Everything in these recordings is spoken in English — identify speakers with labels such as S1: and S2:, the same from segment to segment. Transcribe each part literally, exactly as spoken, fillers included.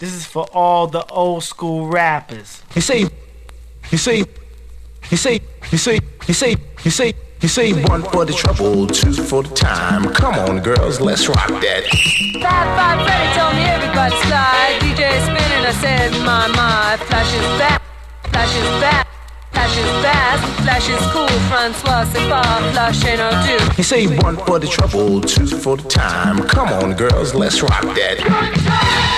S1: This is for all the old school rappers.
S2: You see, you see, you see, you see, you see, you see, you see, one for the trouble, two for the time. Come on, girls, let's rock that.
S3: Five, five, Freddy told me everybody's fly. D J spinning, I said, my, my. Flash is back, flash is back. Flash is fast, flash is cool, Francois, c'est pas, flash ain't no do.
S2: You say one for the trouble, two for the time. Come on, girls, let's rock that.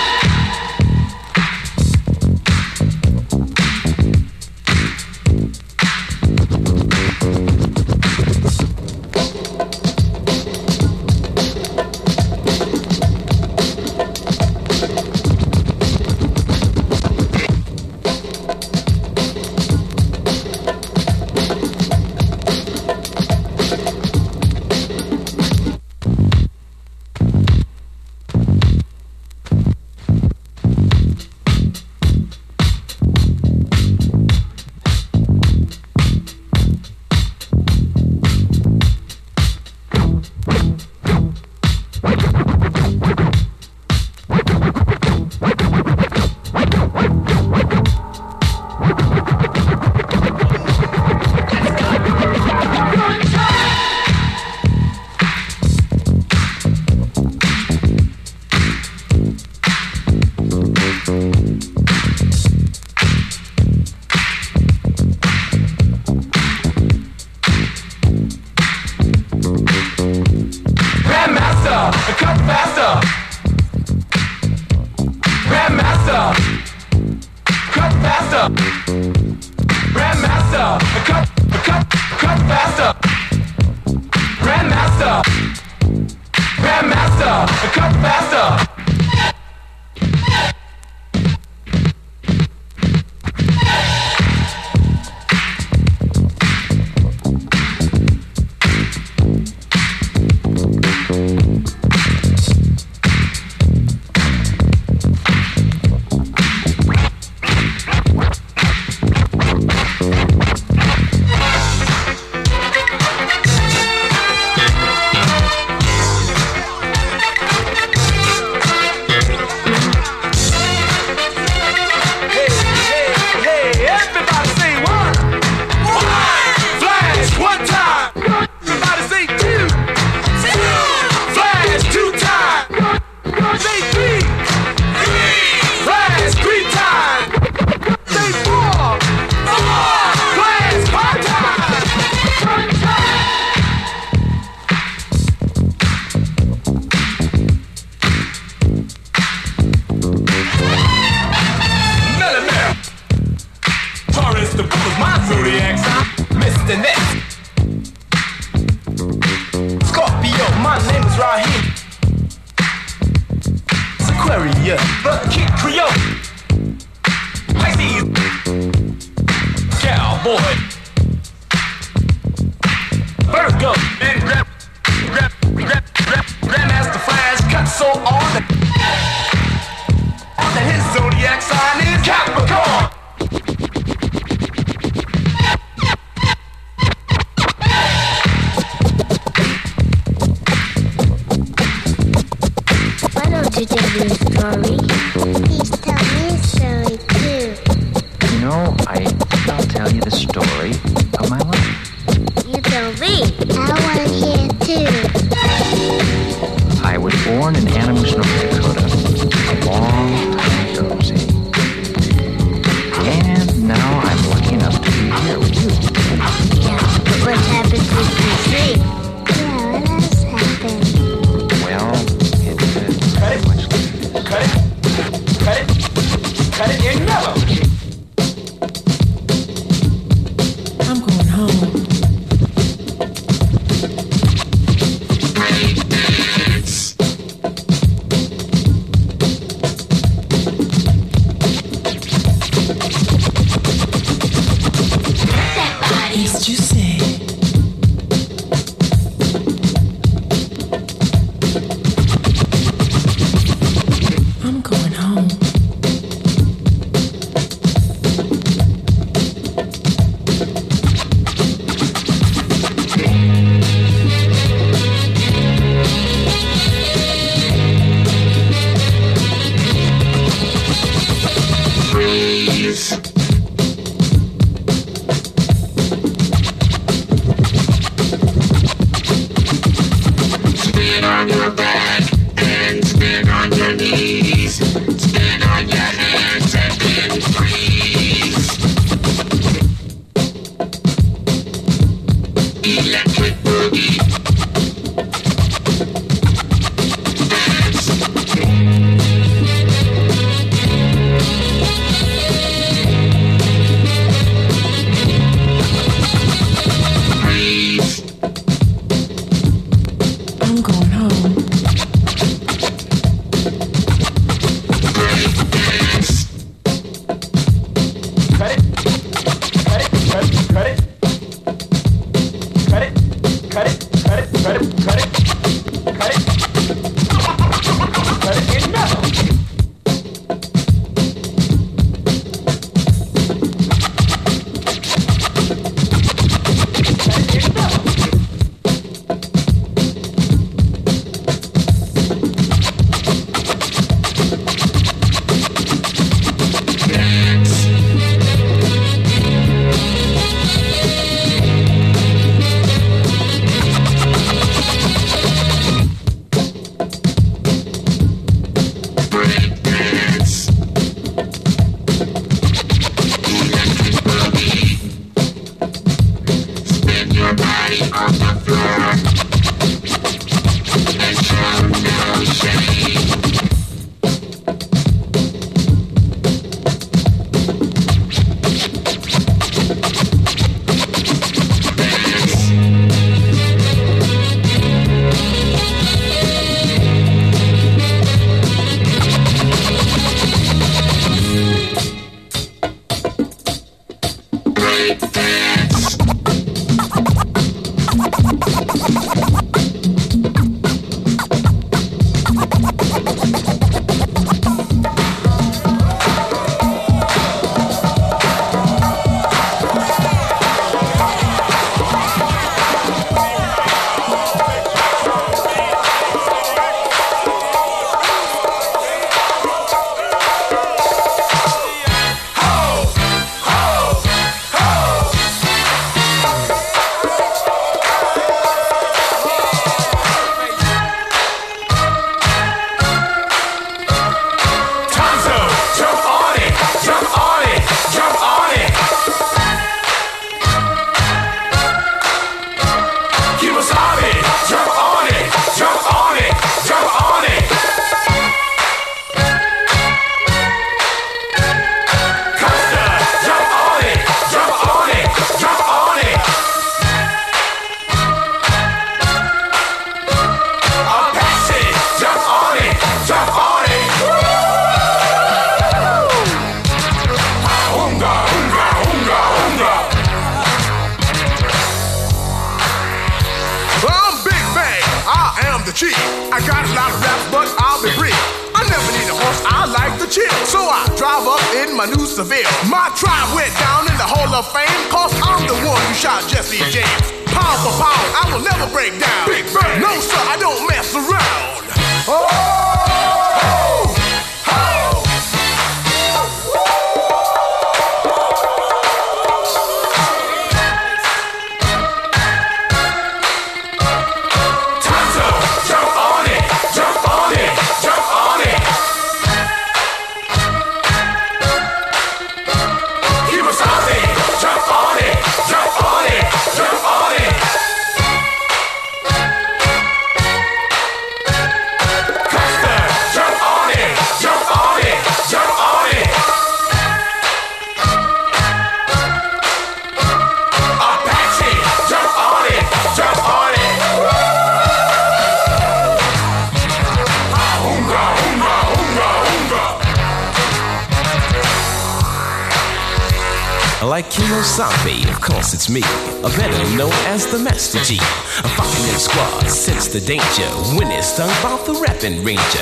S4: Like Kemosabe, of course it's me, a better known as the Master G. I'm fucking in squad, sense the danger when it's stung by the rapping ranger.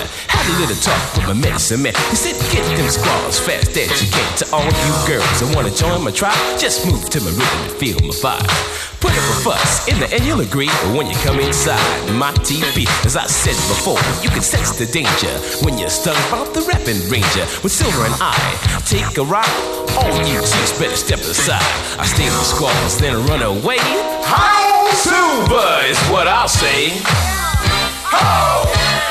S4: Had a little talk with my medicine man. He said, get them squaws fast as you can. To all you girls that wanna join my tribe, just move to my rhythm and feel my vibe. Put up a fuss, in the end you'll agree. But when you come inside my T V, as I said before, you can sense the danger when you're stung by the rapping ranger. With Silver and I take a ride, all you chicks better step aside. I stay with the squaws, then run away. How Silver is what I'll say. How?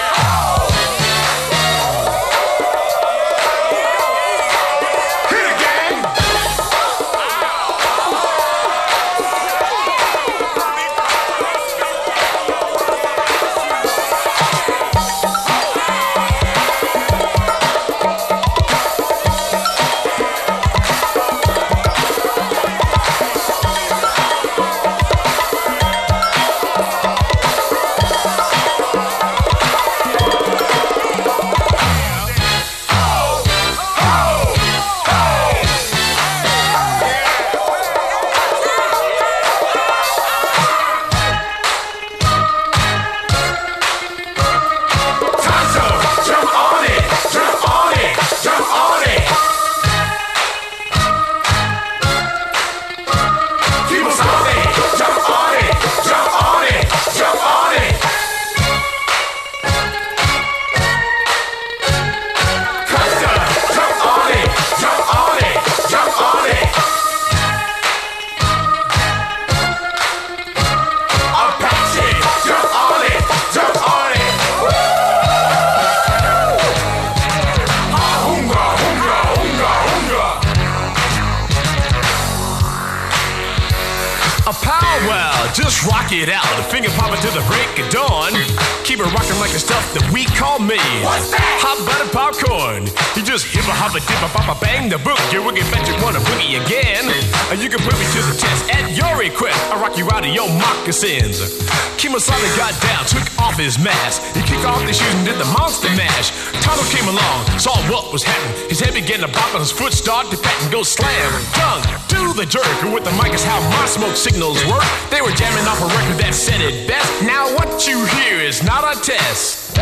S5: Just rock it out, the finger popping to the break of dawn. Keep it rocking like the stuff that we call me. What's that? Hot butter popcorn. You just hip a hop a dip a pop a bang the boogie. Wiggy bet you wanna boogie again. And you can put me to the test at your request. I rock you out of your moccasins. Kemosabe got down, took off his mask. He kicked off the shoes and did the monster mash. Tonto came along, saw what was happening. His head began to bop and his foot started to pat and go slam. Tongue to the jerk. And with the mic is how my smoke signals work. They were jamming off a record that said it best. Now what you hear is not a test.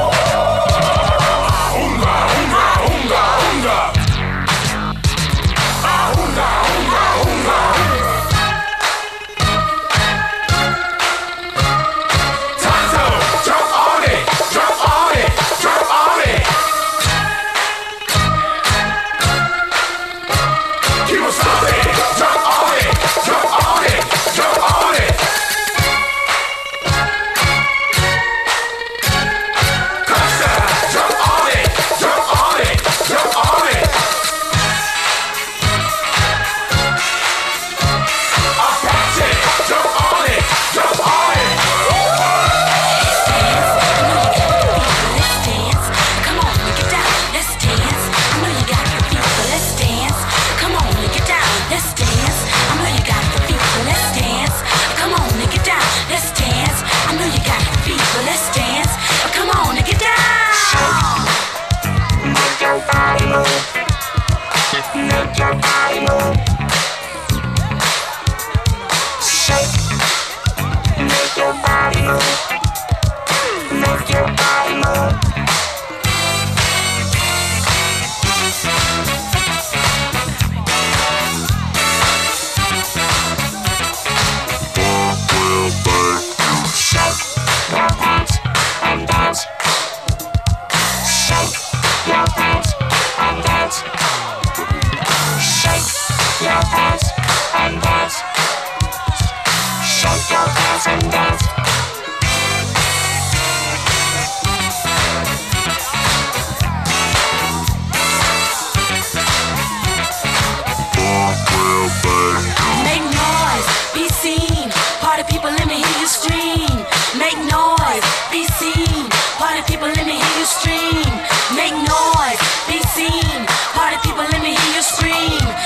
S5: Unga, unga, unga, unga. Unga, unga, unga. Tonto, jump on it, jump on it, jump on it. Kemosabe, jump on it, jump on it, jump on it.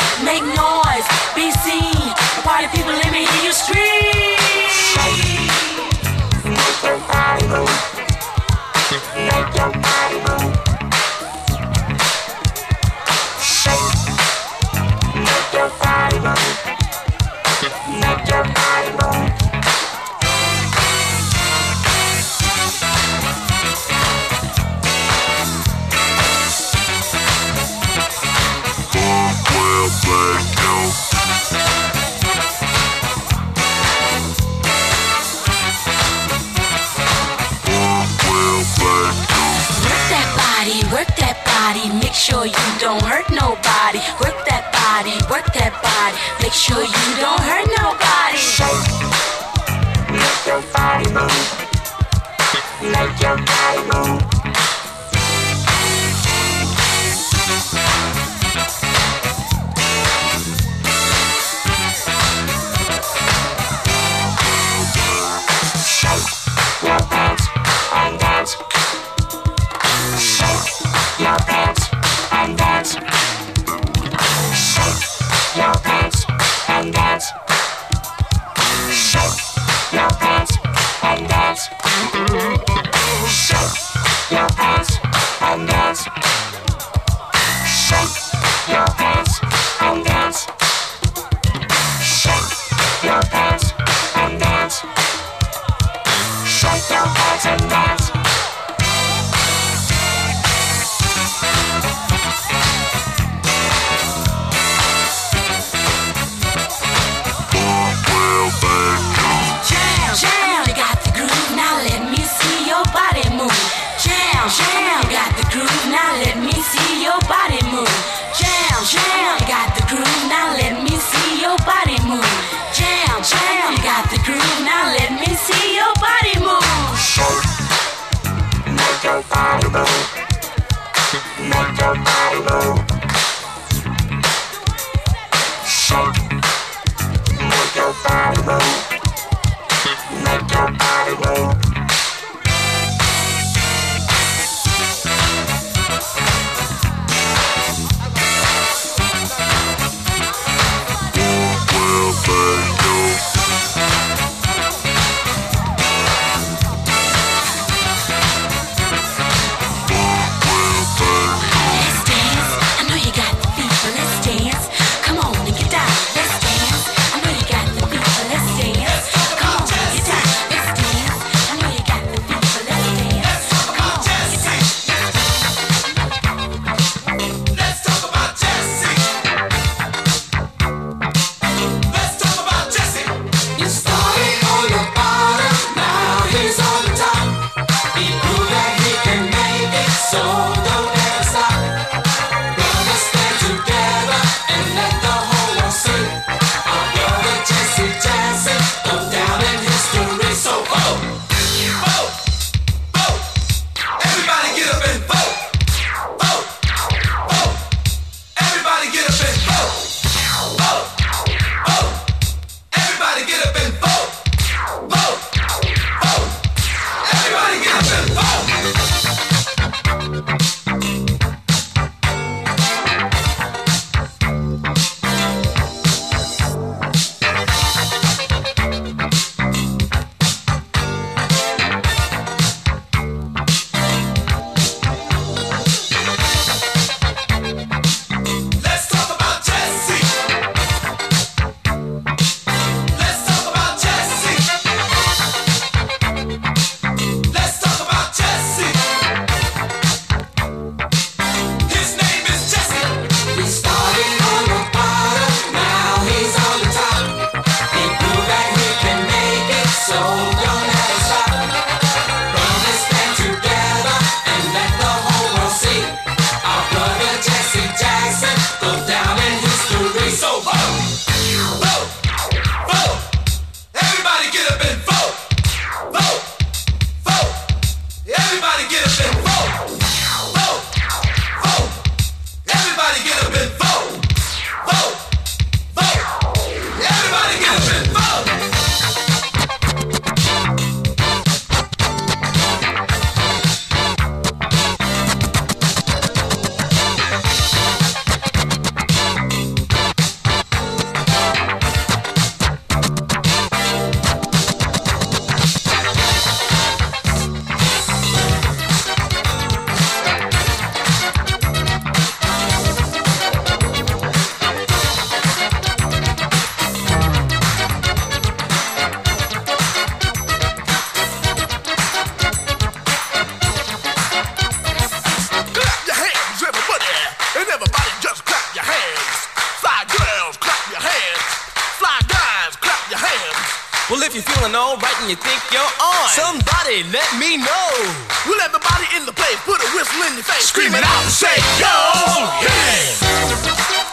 S6: Party people, let me hear you scream. hurt nobody. Work that body, work that body. Make sure you don't hurt nobody. Shake, make your body move. Make your body move. Your pants and dance. Shake your pants and dance. Shake your pants and dance. Shake your pants and dance. Shake your pants and dance. Shake your pants and dance. Shake your pants and dance. Shake your pants and dance. Jam, jam, you got the groove, now let me see your body move. Jam, jam, you got the groove, now let me see your body move. Jam, jam, you got the groove, now let me see your body move. Jam, jam, you got the groove, now let me see your body move. Shake, make your body move. Make your body move. Shake, make your body move. Make your body move.
S4: if you're feeling alright and you think you're on, somebody let me know.
S7: Will everybody in the place put a whistle in your face, scream it out and say, yo, yeah!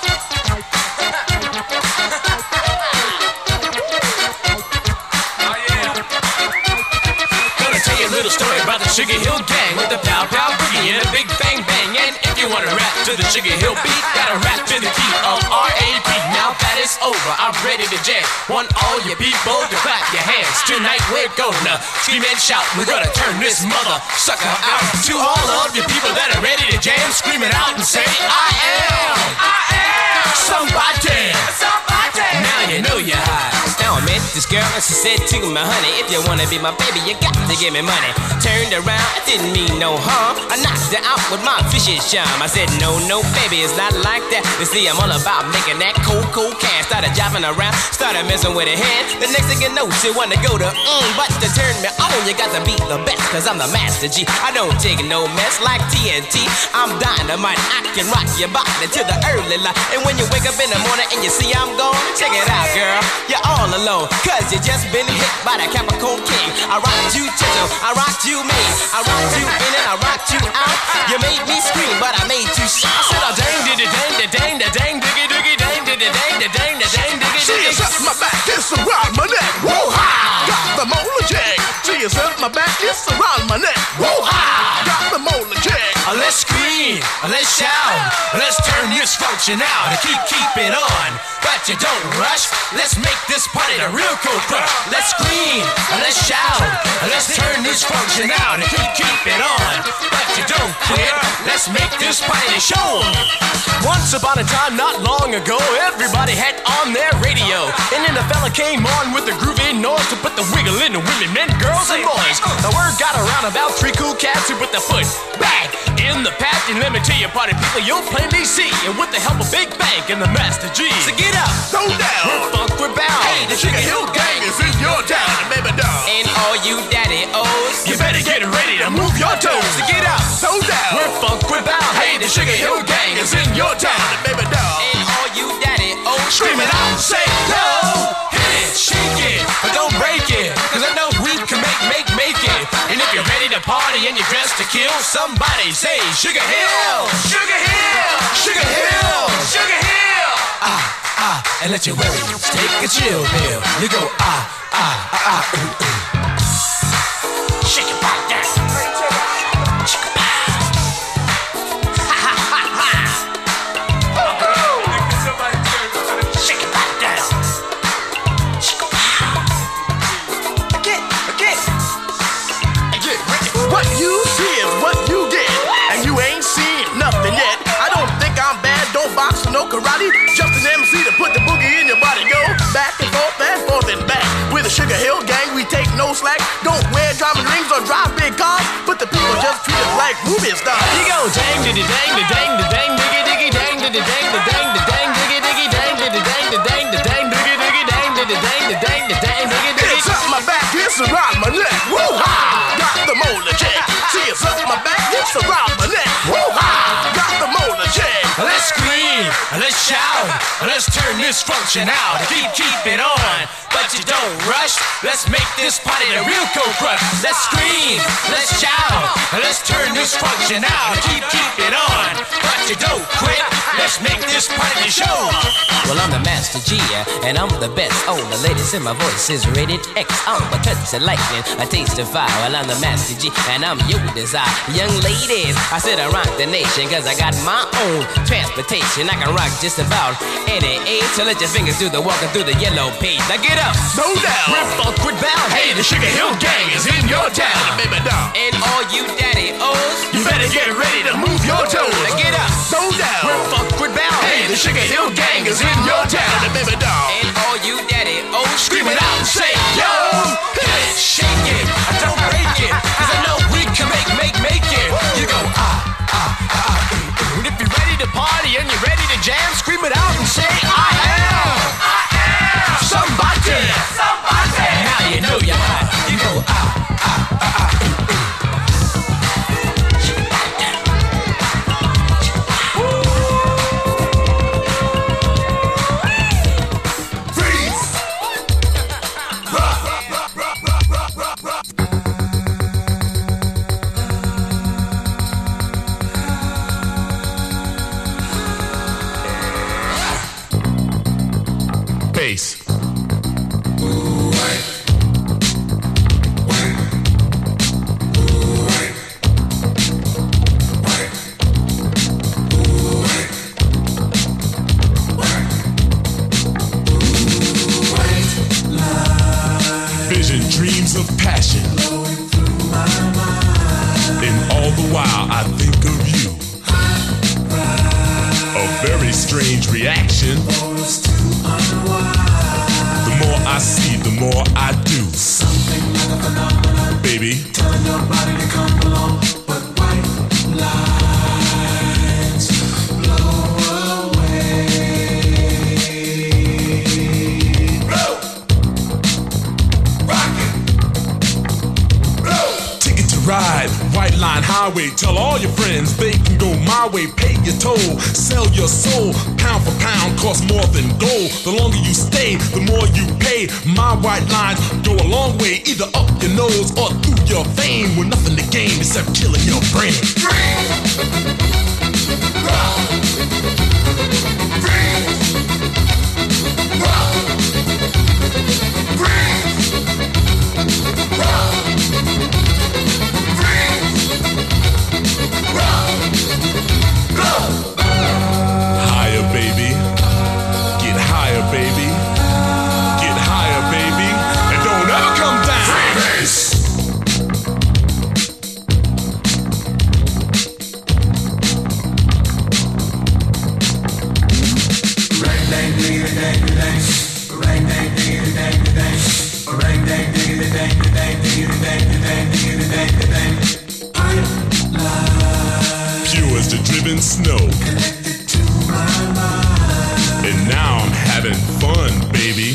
S4: Little story about the Sugar Hill Gang with the pow pow boogie and a big bang bang. And if you wanna rap to the Sugar Hill beat, gotta rap to the key of R A P. Now that it's over, I'm ready to jam. Want all your people to clap your hands. Tonight we're gonna scream and shout. We're gonna turn this mother sucker out. To all of you people that are ready to jam, scream it out and say, I am, I am somebody. Somebody. Now you know you're high. Now I met this girl and she said to me, honey, if you wanna be my baby, you got to give me money. Turned around, I didn't mean no harm. I knocked her out with my fishy charm. I said, no, no, baby, it's not like that. You see, I'm all about making that cold, cold cash. Started driving around, started messing with her hand. The next thing you know, she wanna go to mm, but to turn me on, you got to be the best, cause I'm the master G. I don't take no mess like T N T. I'm dynamite, I can rock your body to the early light. And when you wake up in the morning and you see I'm gone, check it out, girl, you're all alone, cause you just been hit by the Capricorn King. I rocked you gentle, I rocked you mean, I rocked you in and I rocked you out. You made me scream, but I made you shout. I said, oh, dang, diddy, dang, da, dang, da, dang, diggy, diggy, dang, diddy, dang, da, dang, da, dang, diggy,
S7: She
S4: diggy.
S7: is up my back, it's around my neck, whoa-ha! Got the molar jag. She is up my back, it's around my neck, whoa-ha! Got the molar jag.
S4: Uh, let's scream, uh, let's shout, let's turn this function out and keep, keep it on. But you don't rush, let's make this party the real cool crush. Let's scream, uh, let's shout, uh, let's turn this function out and keep, keep it on. But you don't quit, let's make this party the show. Once upon a time, not long ago, everybody had on their radio. And then a fella came on with the groovy noise to put the wiggle in the women, men, girls, and boys. The word got around about three cool cats who put the foot back in the path. And let me tell you, party people, you'll plainly see. And with the help of Big Bank and the Master G. So get up,
S7: go down,
S4: we're funk, we're bound.
S7: Hey, the Sugar Hill Gang is in your town, and baby doll.
S4: And all you daddy O's, you better get ready to move your toes. So get up,
S7: go down,
S4: we're funk, we're bound.
S7: Hey, the Sugar Hill Gang is in your town, and baby doll.
S4: And all you daddy O's,
S7: scream it out, say no.
S4: Hit it, shake it, but don't break it, cause I know we can make, make, make it. And if you're ready to party and you're dressed to kill, somebody say Sugar Hill, Sugar Hill, Sugar Hill, Sugar Hill. Ah, ah, and let your worries take a chill pill. You go ah, ah, ah, ah, ooh, ooh. Shake it like that. Shake it back. Ha, ha, ha, ha. Shake it like that. Shake it back. Again, again.
S7: Again, what you see is what you get, and you ain't seen nothing yet. I don't think I'm bad, don't box or no karate. Just an M C to put the boogie in your body. Go back and forth and forth and back. With the Sugar Hill Gang, we take no slack. Don't wear diamond rings or drive big cars, but the people just treat us like movie stars.
S4: You go dang diddy dang da dang da dang diggy diggy dang diddy dang da dang da dang diggy diggy dang diddy dang da dang da dang diggy diggy dang diddy dang da dang da dang diggy diggy.
S7: It's up my back, it's around my neck. Woo-ha! Got the molar jag. See, it's up my back, it's around my neck. Woo-ha! Got the molar jag.
S4: Let's scream, let's shout, let's turn this function out. Keep, keep it on, but you don't rush. Let's make this party the real cold crush. Let's scream, let's shout, let's turn this function out. Keep, keep it on, but you don't quit. Let's make this party the show. Well, I'm the Master G, and I'm the best. Oh, the ladies in my voice is rated X. I'm a touch of lightning, a taste of fire. Well, I'm the Master G, and I'm your desire. Young ladies, I said I rock the nation, cause I got my own transportation. I can rock just about any age. So let your fingers do the walking through the yellow page. Now get up,
S7: slow down,
S4: we're funk, we're bound.
S7: Hey, the Sugar Hill Gang is in your town, baby doll.
S4: And all you daddy O's,
S7: you better get ready to move your toes.
S4: Now get up,
S7: slow down,
S4: we're funk, we're bound.
S7: Hey, the Sugar Hill Gang is in your town, baby doll.
S4: And all you daddy O's,
S7: scream it out and say yo,
S4: hit it, shake it, don't break it, cause I know we can make, make, make it. You go ah, ah, ah, ah, ooh, ooh. And if you're ready to party and you're ready to jam, scream it out and say I am, I am somebody, somebody. Now you know you're hot. You go ah, ah, ah, ah, ooh, ooh.
S5: Freebase. Vision, dreams of passion. And all the while I think of you. A very strange reaction. The more I see, the more I do. Something like a phenomenon, baby. Telling your body to come along, but white lines blow away. Blow, rock it, blow. Ticket to ride, White Line Highway. Tell all your friends they can go my way. Pay your toll, sell your soul. Pound for pound, costs more than gold. The longer you stay, the more you pay. My white lines go a long way, either up your nose or through your vein. With nothing to gain except killing your brain. Freeze! Rock! Freeze! Rock! Freeze! Rock! Freeze! Rock! Go! Higher, baby. Get higher, baby. Get higher, baby. And don't ever come down. Freebase. Ring dang ding dang dang. Ring dang ding dang dang. Ring dang ding dang dang ding dang dang ding dang dang. Pure as the driven snow. And now I'm having fun, baby.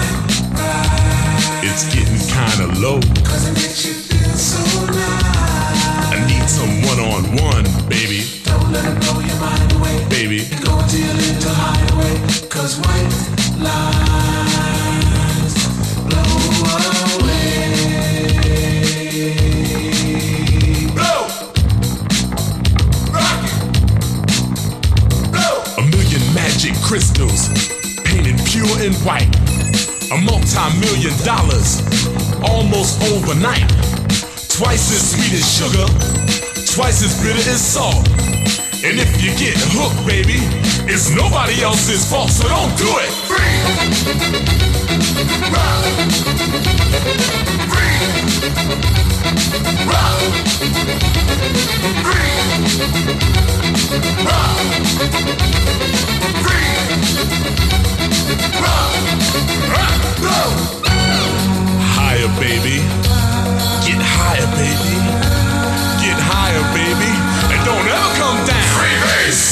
S5: It's getting kinda low. Cause it makes you feel so nice. I need some one-on-one, baby. Don't let it blow your mind away, baby. Go until you live to hideaway. Cause white lines blow away. Blow! Rock it! Blow! A million magic crystals painted pure and white. A multi-million dollars, almost overnight. Twice as sweet as sugar, twice as bitter as salt. And if you get hooked, baby, it's nobody else's fault, so don't do it. Free! Rock! Free! Rock! Free! Rock! Free! Rock! Go! Higher, baby. Get higher, baby. Get higher, baby. And don't ever come down. Freebase!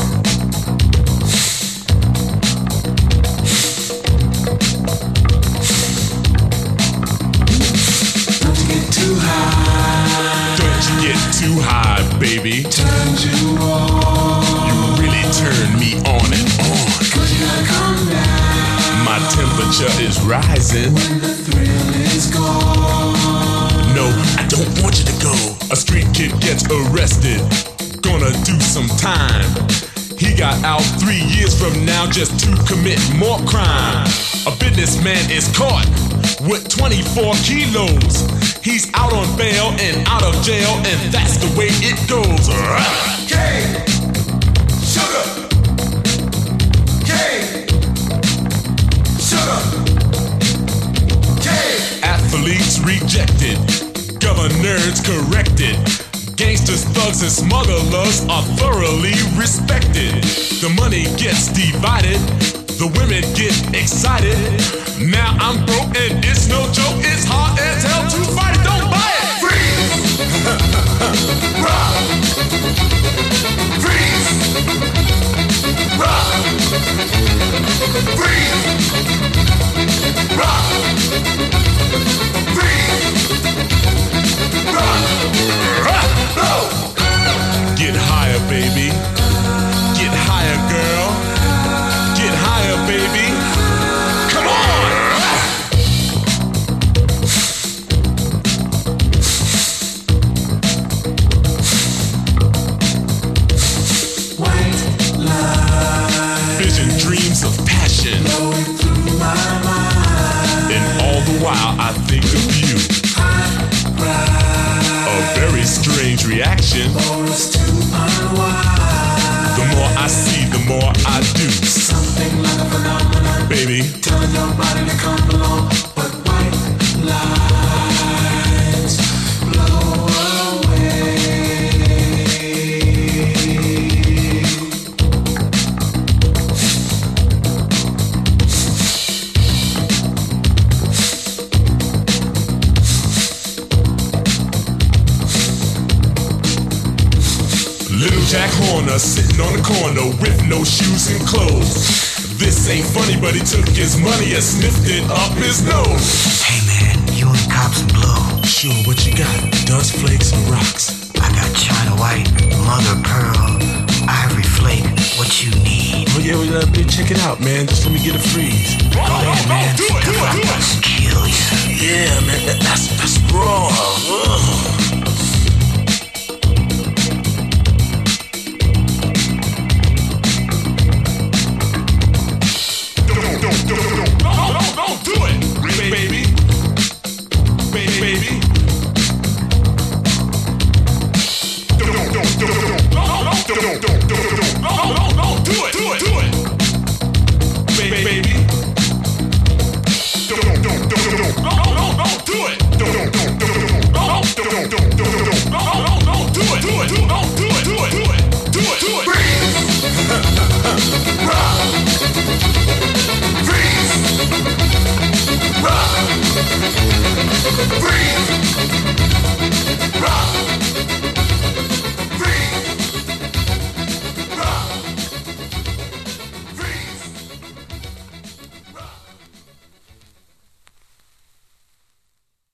S5: Don't you get too high. Don't you get too high, baby. Turn you on. You really turn me on and on. Cause you gotta come down. My temperature is rising. When the thrill is gone. No, I don't want you to go. A street kid gets arrested. Gonna do some time. He got out three years from now just to commit more crime. A businessman is caught with twenty-four kilos. He's out on bail and out of jail, and that's the way it goes. Cane, sugar, cane, sugar, cane. Athletes rejected, governors corrected. Gangsters, thugs, and smugglers are thoroughly respected. The money gets divided, the women get excited. Now I'm broke and it's no joke, it's hard as hell to fight it, don't buy it! Freeze! Rock! Freeze! Rock! Freeze! Rock! Freeze! Rock! Rock! Blow! Get higher, baby. Get higher, girl. Get higher, baby. Come on! White line. Vision, dreams of passion. baby.
S8: Telling your body to come along, but white lies blow away.
S5: Little Jack Horner sitting on the corner with no shoes and clothes. This ain't funny, but he took his money and sniffed it up his nose.
S9: Hey man, you want cops and blow?
S5: Sure, what you got? Dust flakes and rocks.
S9: I got China White, Mother Pearl, Ivory Flake. What you need?
S5: Oh yeah, well, uh, check it out, man. Just let me get a freeze.
S9: Go ahead, man.
S5: Do it, do it, do it.
S9: Kill you.
S5: Yeah, man, that, that's that's raw. Ugh.